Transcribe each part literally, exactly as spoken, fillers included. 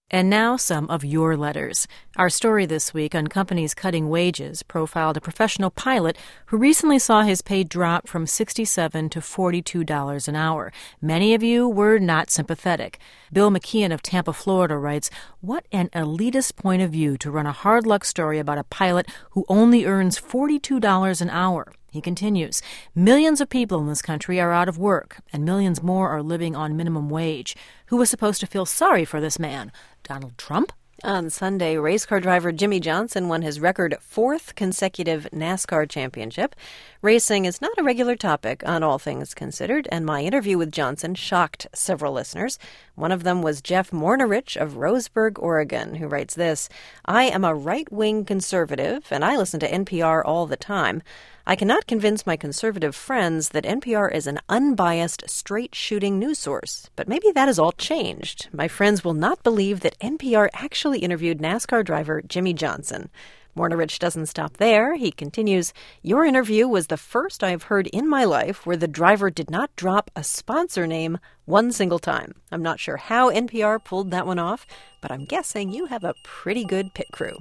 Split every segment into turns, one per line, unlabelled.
And now some of your letters. Our story this week on companies cutting wages profiled a professional pilot who recently saw his pay drop from sixty-seven dollars to forty-two dollars an hour. Many of you were not sympathetic. Bill McKeon of Tampa, Florida writes, "What an elitist point of view to run a hard luck story about a pilot who only earns forty-two dollars an hour." He continues, "Millions of people in this country are out of work, and millions more are living on minimum wage. Who was supposed to feel sorry for this man? Donald Trump?"
On Sunday, race car driver Jimmie Johnson won his record fourth consecutive NASCAR championship. Racing is not a regular topic on All Things Considered, and my interview with Johnson shocked several listeners. One of them was Jeff Mornerich of Roseburg, Oregon, who writes this, "I am a right-wing conservative, and I listen to N P R all the time. I cannot convince my conservative friends that N P R is an unbiased, straight-shooting news source. But maybe that has all changed. My friends will not believe that N P R actually interviewed NASCAR driver Jimmie Johnson." Mornerich doesn't stop there. He continues, "Your interview was the first I've heard in my life where the driver did not drop a sponsor name one single time. I'm not sure how N P R pulled that one off, but I'm guessing you have a pretty good pit crew."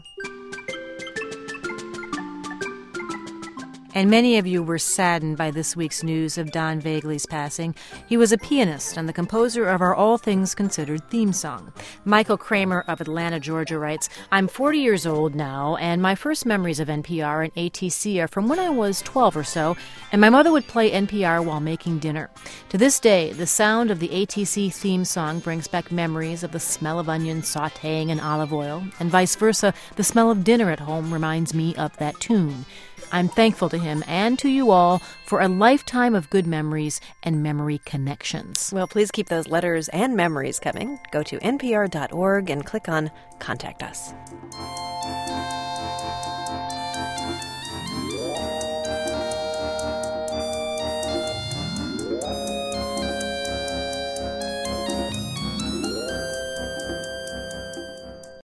And many of you were saddened by this week's news of Don Vegley's passing. He was a pianist and the composer of our All Things Considered theme song. Michael Kramer of Atlanta, Georgia writes, "I'm forty years old now, and my first memories of N P R and A T C are from when I was twelve or so, and my mother would play N P R while making dinner. To this day, the sound of the A T C theme song brings back memories of the smell of onions sautéing in olive oil, and vice versa, the smell of dinner at home reminds me of that tune. I'm thankful to him and to you all for a lifetime of good memories and memory connections."
Well, please keep those letters and memories coming. Go to N P R dot org and click on Contact Us.